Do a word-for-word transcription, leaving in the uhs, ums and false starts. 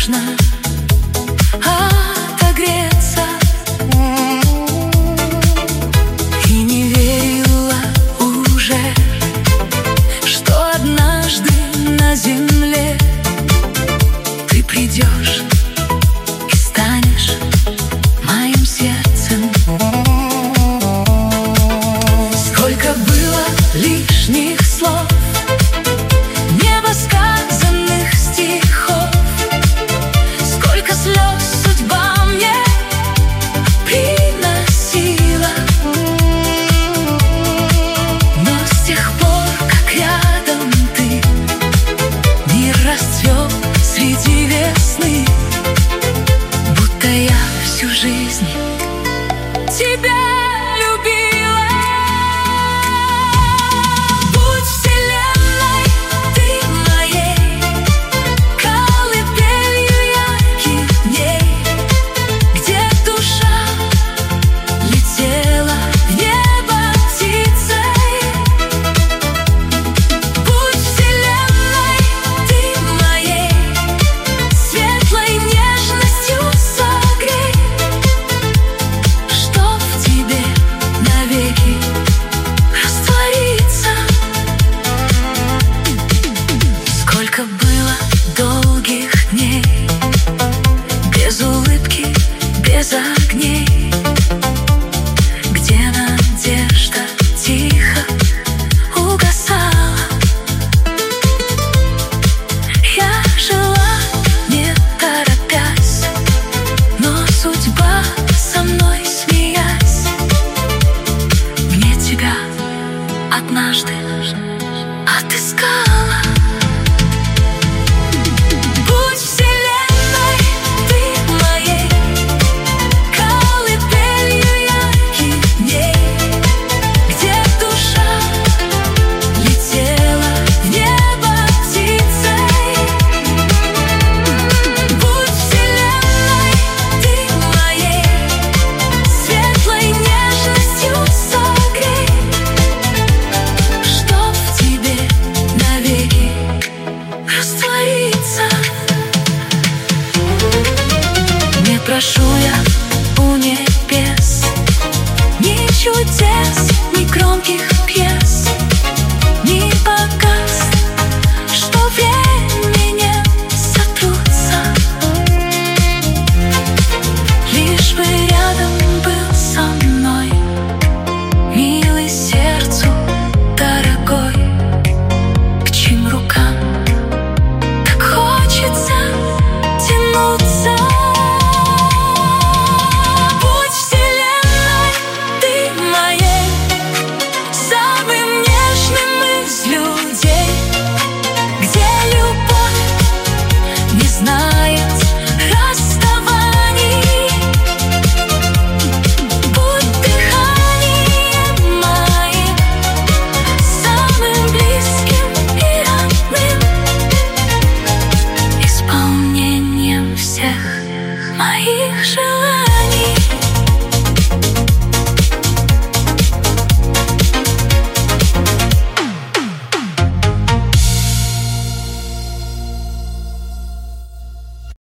нужно отогреться. И не верила уже, что однажды на земле ты придешь и станешь моим сердцем. Сколько было лишних слов, невосказанных стихов, сколько слез судьба мне приносила. Но с тех пор, как рядом ты, мир расцвел среди весны, будто я всю жизнь тебя без огней, где надежда тихо угасала. Я жила, не торопясь, но судьба со мной смеясь, мне тебя однажды отыскала. Прошу я у небес ни чудес, ни громких пьес.